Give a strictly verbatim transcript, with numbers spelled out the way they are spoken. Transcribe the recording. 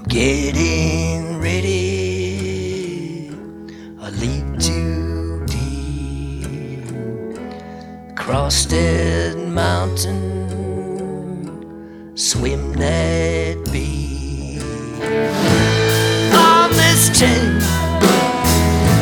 Getting ready, a leap too deep, cross that mountain, swim that beach. On this ten